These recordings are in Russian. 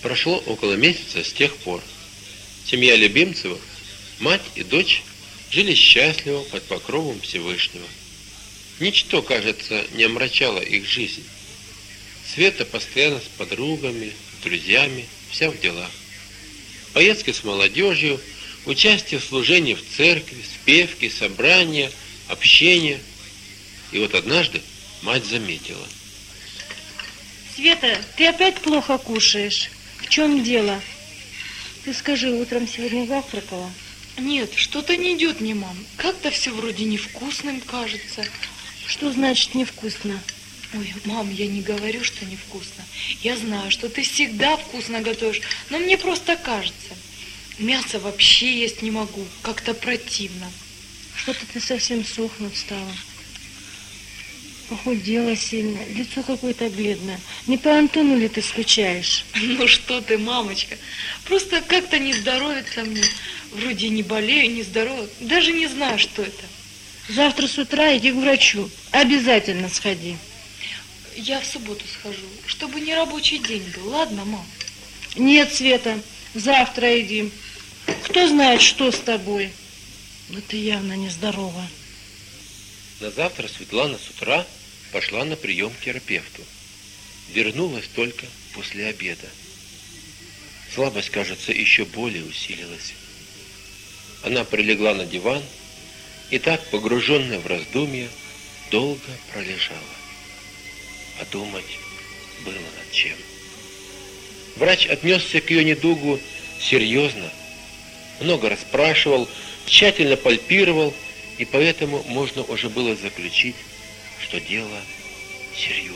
Прошло около месяца с тех пор. Семья Любимцевых, мать и дочь, жили счастливо под покровом Всевышнего. Ничто, кажется, не омрачало их жизнь. Света постоянно с подругами, с друзьями, вся в делах. Поездки с молодежью, участие в служении в церкви, спевки, собрания, общение. И вот однажды мать заметила. Света, ты опять плохо кушаешь. В чем дело? Ты скажи, утром сегодня завтракала? Нет, что-то не идет мне, мам. Как-то все вроде невкусным кажется. Что значит невкусно? Ой, мам, я не говорю, что невкусно. Я знаю, что ты всегда вкусно готовишь, но мне просто кажется. Мясо вообще есть не могу, как-то противно. Что-то ты совсем сохнуть стала. Похудела сильно, лицо какое-то бледное. Не по Антону ли ты скучаешь? Ну что ты, мамочка, просто как-то не здоровится мне. Вроде не болею, не здорова, даже не знаю, что это. Завтра с утра иди к врачу, обязательно сходи. Я в субботу схожу, чтобы не рабочий день был, ладно, мам? Нет, Света, завтра иди. Кто знает, что с тобой? Но ты явно нездорова. На завтра Светлана с утра пошла на прием к терапевту. Вернулась только после обеда. Слабость, кажется, еще более усилилась. Она прилегла на диван и так, погруженная в раздумья, долго пролежала. А думать было над чем. Врач отнесся к ее недугу серьезно, много расспрашивал, тщательно пальпировал, и поэтому можно уже было заключить, что дело серьезное.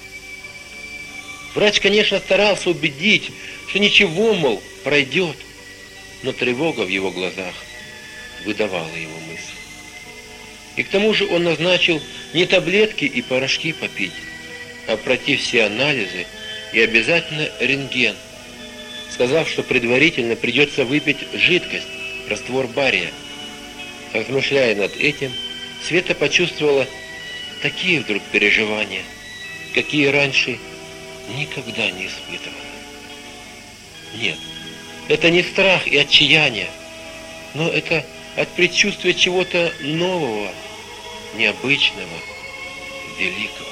Врач, конечно, старался убедить, что ничего, мол, пройдет, но тревога в его глазах выдавала его мысль. И к тому же он назначил не таблетки и порошки попить, а пройти все анализы и обязательно рентген, сказав, что предварительно придется выпить жидкость, раствор бария. Размышляя над этим, Света почувствовала такие вдруг переживания, какие раньше никогда не испытывала. Нет, это не страх и отчаяние, но это от предчувствия чего-то нового, необычного, великого.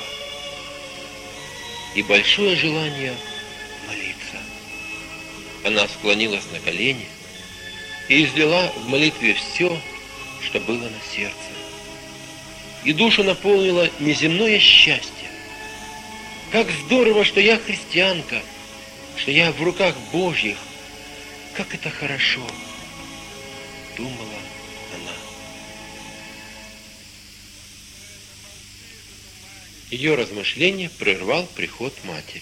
И большое желание молиться. Она склонилась на колени и излила в молитве все, что было на сердце. И душу наполнило неземное счастье. Как здорово, что я христианка, что я в руках Божьих. Как это хорошо, думала она. Ее размышление прервал приход матери.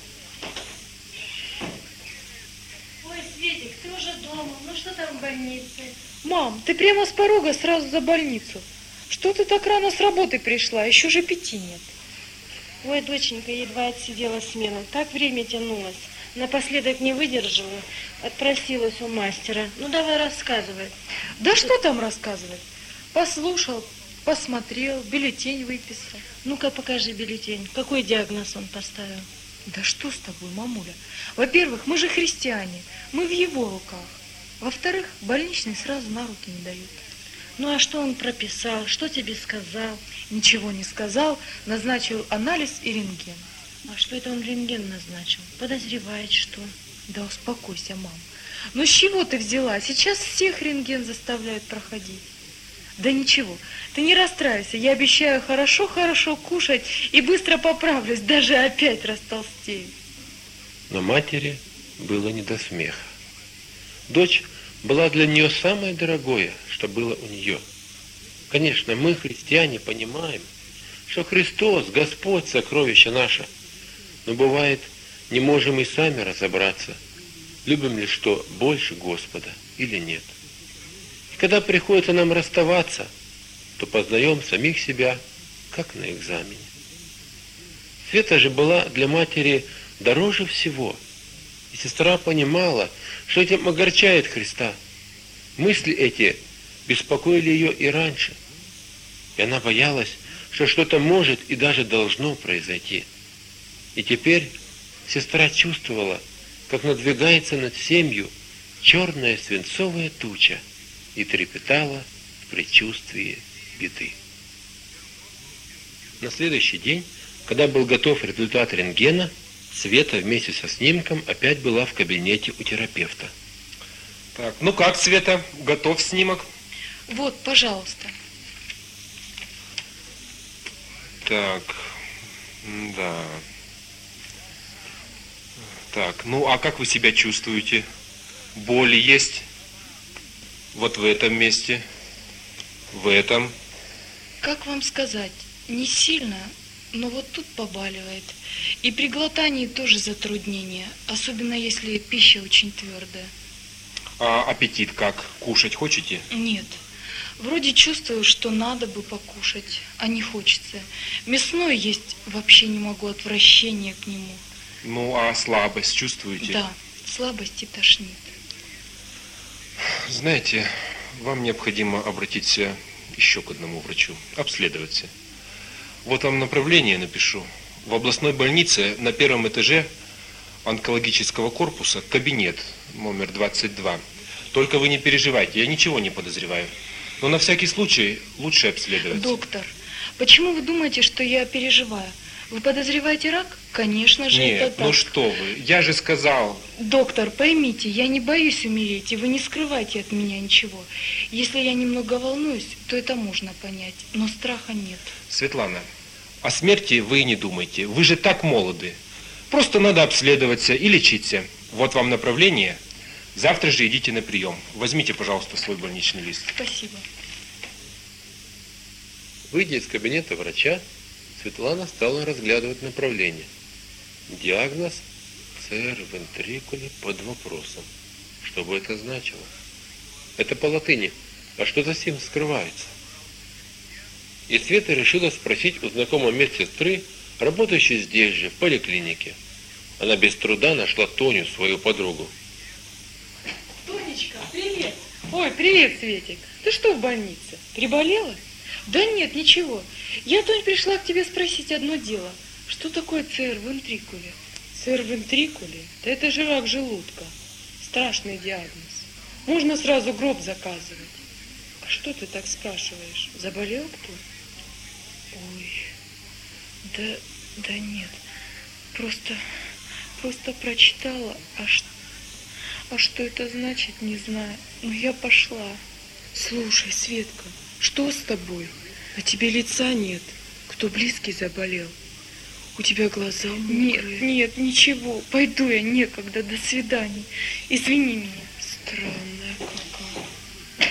Ой, Светик, ты уже дома, ну что там в больнице? Мам, ты прямо с порога сразу за больницу. Что ты так рано с работы пришла? Еще же 5 нет. Ой, доченька, едва отсидела смену, так время тянулось. Напоследок не выдержала, отпросилась у мастера. Ну, давай рассказывай. Да что там рассказывать? Послушал, посмотрел, бюллетень выписал. Ну-ка, покажи бюллетень. Какой диагноз он поставил? Да что с тобой, мамуля? Во-первых, мы же христиане, мы в его руках. Во-вторых, больничный сразу на руки не дают. Ну, а что он прописал? Что тебе сказал? Ничего не сказал, назначил анализ и рентген. А что это он рентген назначил? Подозревает, что? Да успокойся, мам. Ну с чего ты взяла? Сейчас всех рентген заставляют проходить. Да ничего, ты не расстраивайся. Я обещаю хорошо-хорошо кушать и быстро поправлюсь, даже опять растолстею. Но матери было не до смеха. Дочь была для нее самое дорогое, что было у нее. Конечно, мы, христиане, понимаем, что Христос, Господь, сокровище наше. Но бывает, не можем и сами разобраться, любим ли что больше Господа или нет. И когда приходится нам расставаться, то познаем самих себя, как на экзамене. Света же была для матери дороже всего. И сестра понимала, что этим огорчает Христа. Мысли эти беспокоили ее и раньше. И она боялась, что что-то может и даже должно произойти. И теперь сестра чувствовала, как надвигается над семью черная свинцовая туча, и трепетала в предчувствии беды. На следующий день, когда был готов результат рентгена, Света вместе со снимком опять была в кабинете у терапевта. Так, ну как, Света, готов снимок? Вот, пожалуйста. Так, да. Так, ну а как вы себя чувствуете? Боли есть? Вот в этом месте, в этом. Как вам сказать, не сильно, но вот тут побаливает. И при глотании тоже затруднение, особенно если пища очень твердая. А аппетит как? Кушать хочете? Нет. Вроде чувствую, что надо бы покушать, а не хочется. Мясное есть вообще не могу, отвращение к нему. Ну, а слабость чувствуете? Да, слабость и тошнит. Знаете, вам необходимо обратиться еще к одному врачу, обследоваться. Вот вам направление напишу. В областной больнице на первом этаже онкологического корпуса кабинет номер 22. Только вы не переживайте, я ничего не подозреваю. Но на всякий случай лучше обследоваться. Доктор, почему вы думаете, что я переживаю? Вы подозреваете рак? Конечно же, Нет, это так. ну что вы, я же сказал. Доктор, поймите, я не боюсь умереть, и вы не скрывайте от меня ничего. Если я немного волнуюсь, то это можно понять, но страха нет. Светлана, о смерти вы не думайте, вы же так молоды. Просто надо обследоваться и лечиться. Вот вам направление. Завтра же идите на прием. Возьмите, пожалуйста, свой больничный лист. Спасибо. Выйдя из кабинета врача, Светлана стала разглядывать направление. Диагноз цервентрикули под вопросом. Что бы это значило? Это по латыни. А что за сим скрывается? И Света решила спросить у знакомой медсестры, работающей здесь же, в поликлинике. Она без труда нашла Тоню, свою подругу. Тонечка, привет. Ой, привет, Светик. Ты что в больнице? Приболела? Да нет, ничего. Я, Тонь, пришла к тебе спросить одно дело. Что такое цервентрикули? Цервентрикули? Да это же рак желудка. Страшный диагноз. Можно сразу гроб заказывать. А что ты так спрашиваешь? Заболел кто? Ой, да нет. Просто прочитала, а что это значит, не знаю. Но я пошла. Слушай, Светка, что с тобой? На тебе лица нет. Кто близкий заболел? У тебя глаза мокрые. Нет, ничего. Пойду я, некогда. До свидания. Извини меня. Странная какая.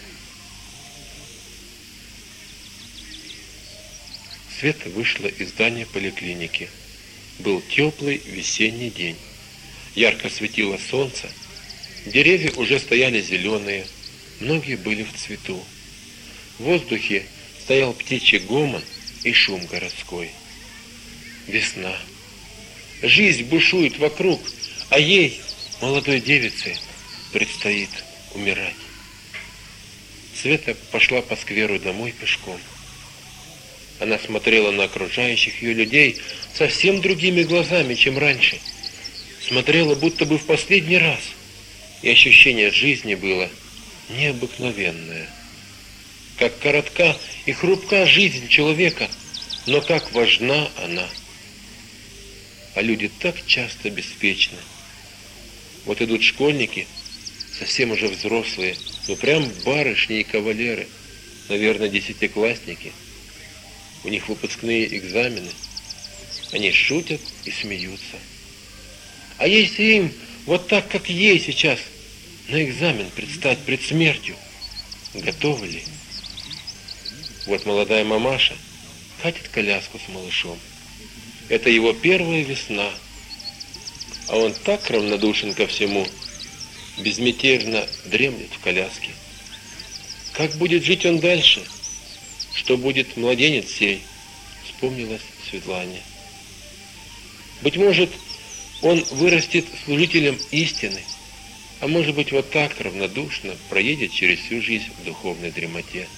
Света вышла из здания поликлиники. Был теплый весенний день. Ярко светило солнце. Деревья уже стояли зеленые. Многие были в цвету. В воздухе стоял птичий гомон и шум городской. Весна. Жизнь бушует вокруг, а ей, молодой девице, предстоит умирать. Света пошла по скверу домой пешком. Она смотрела на окружающих ее людей совсем другими глазами, чем раньше. Смотрела будто бы в последний раз. И ощущение жизни было необыкновенное. Как коротка и хрупка жизнь человека, но как важна она. А люди так часто беспечны. Вот идут школьники, совсем уже взрослые, ну прям барышни и кавалеры, наверное, десятиклассники. У них выпускные экзамены. Они шутят и смеются. А если им вот так, как ей сейчас, на экзамен предстать пред смертью, готовы ли? Вот молодая мамаша катит коляску с малышом. Это его первая весна. А он так равнодушен ко всему, безмятежно дремлет в коляске. Как будет жить он дальше? Что будет младенец сей? Вспомнилась Светлане. Быть может, он вырастет служителем истины, а может быть, вот так равнодушно проедет через всю жизнь в духовной дремоте.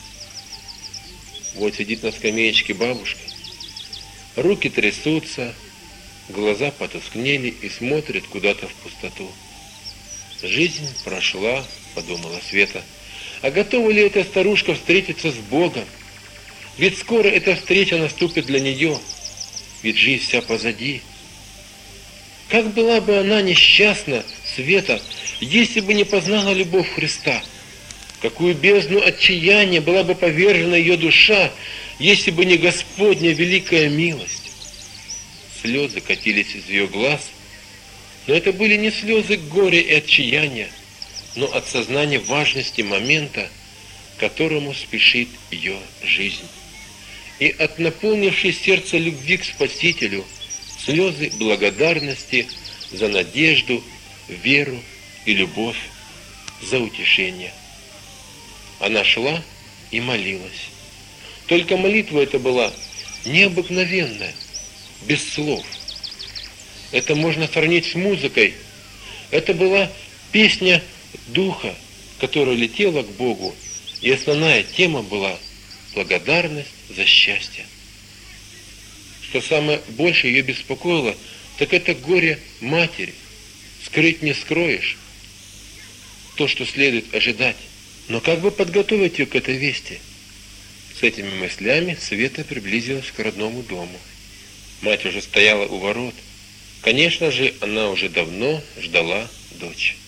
Вот сидит на скамеечке бабушка, руки трясутся, глаза потускнели и смотрит куда-то в пустоту. «Жизнь прошла», — подумала Света. «А готова ли эта старушка встретиться с Богом? Ведь скоро эта встреча наступит для нее, ведь жизнь вся позади. Как была бы она несчастна, Света, если бы не познала любовь Христа? Какую бездну отчаяния была бы повержена ее душа, если бы не Господня великая милость!» Слезы катились из ее глаз, но это были не слезы горя и отчаяния, но от сознания важности момента, к которому спешит ее жизнь. И от наполнившей сердце любви к Спасителю слезы благодарности за надежду, веру и любовь, за утешение. Она шла и молилась. Только молитва эта была необыкновенная, без слов. Это можно сравнить с музыкой. Это была песня духа, которая летела к Богу, и основная тема была благодарность за счастье. Что самое больше ее беспокоило, так это горе матери. Скрыть не скроешь то, что следует ожидать. Но как бы подготовить ее к этой вести? С этими мыслями Света приблизилась к родному дому. Мать уже стояла у ворот. Конечно же, она уже давно ждала дочь.